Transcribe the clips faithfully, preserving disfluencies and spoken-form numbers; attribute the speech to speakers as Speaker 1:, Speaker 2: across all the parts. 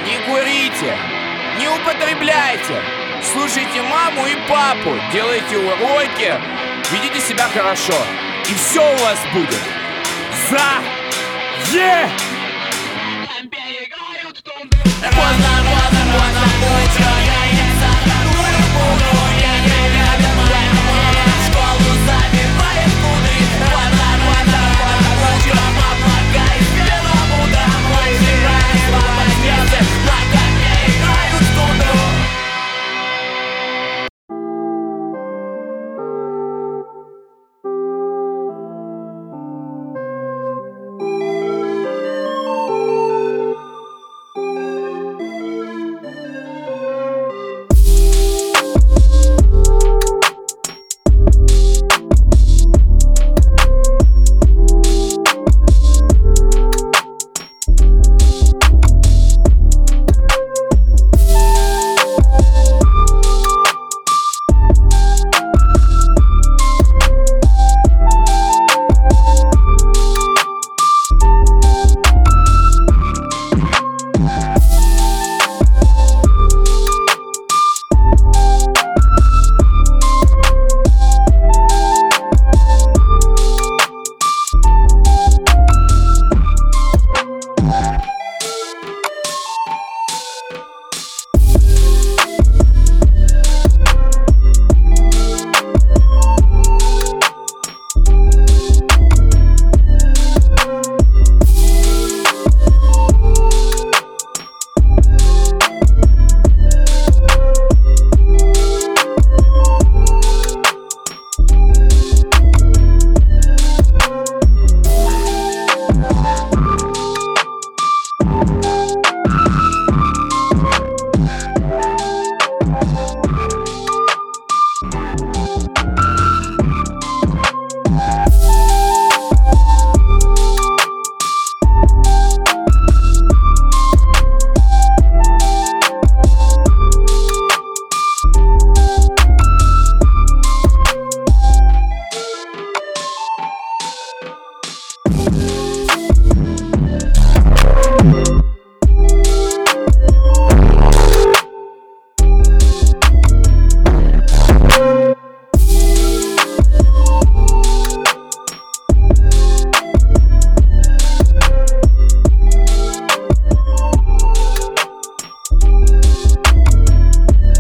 Speaker 1: Не курите, не употребляйте, слушайте маму и папу, делайте уроки, ведите себя хорошо, и все у вас будет за е! Поздно, поздно, поздно, утро, я не загадую, буду, я не рядом, моя мама в школу забивает пудры. Поздно, поздно, поздно, утро, помогай первым утром, вытирай слова звезды, на коне играют в тундру.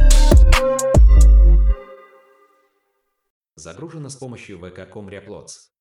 Speaker 2: Загружено с помощью вэ ка точка ком ряплотс.